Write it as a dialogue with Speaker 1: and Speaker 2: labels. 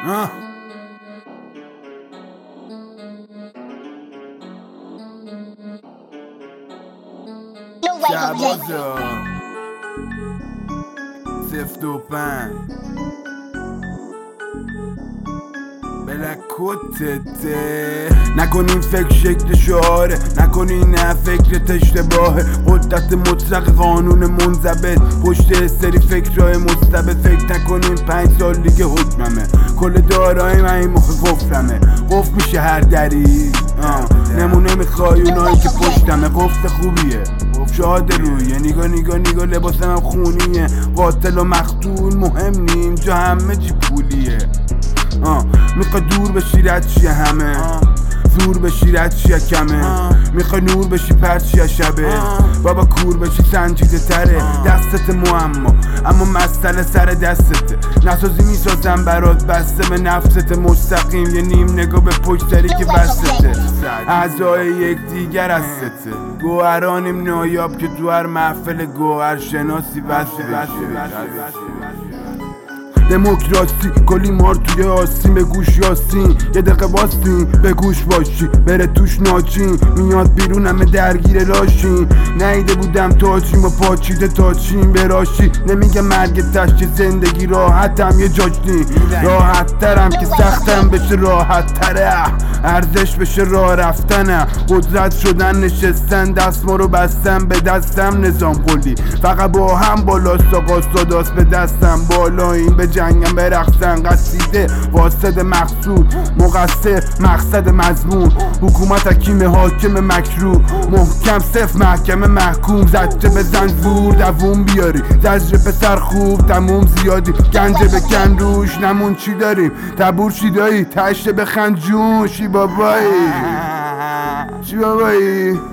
Speaker 1: شعبازا 025 بلک کتته نکنین فکر شکل شعاره، نکنین نه فکرت اشتباهه. قدرت مطلق قانون منضبط پشت سری فکرهای مستبد. فکر نکنین 5 سال دیگه حکممه، کل دارای من این مخ قفلمه. قفل میشه هر دری نمونه میخوای اونایی که پشتمه. قفل خوبیه شاد رویه، نیگا لباسم هم خونیه. قاتل و مقتول مهم نیم، جا همه چی پولیه. میخوای دور بشی رد چیه همه، زور بشی رد چیه کمه. میخوای نور بشی پرد چیه شبه، بابا کور بشی سنجیده تره. دستت معما اما مسئله سر دستته. نسازی میسازم برات بسته به نفست مستقیم. یه نیم نگاه به پشت سری که بسته اعضای یک دیگر هسته. گوهرانیم نایاب که تو هر محفل گوهر شناسی بسته. دموکراسی کلی مار توی آسین، به گوش یاسین یه دقیقه باسین به گوش باشی بره توش ناچین. میاد بیرون همه درگیر راشین، نیده بودم تاچیم و پاچیده تاچین براشی. نمیگه مرگ تشت زندگی راحتم یه جاجنی راحت ترم که سختم بشه راحت تره. ارزش بشه راه رفتنم، قدرت شدن نشستن. دست ما رو بستم به دستم نظام قلی فقط با هم بالاست. آقا صداست به دستم بالا این به جنگم برقصن. قصیده واسد مقصود مقصر مقصد مضمون. حکومت حکیم حاکم مکروه محکم صف محکمه محکوم. زجه بزن زور دووم بیاری زجر پسر خوب تموم زیادی. گنجه بکن روش نمون چی داریم تبور چی دایی تشت بخند جون. چی بابایی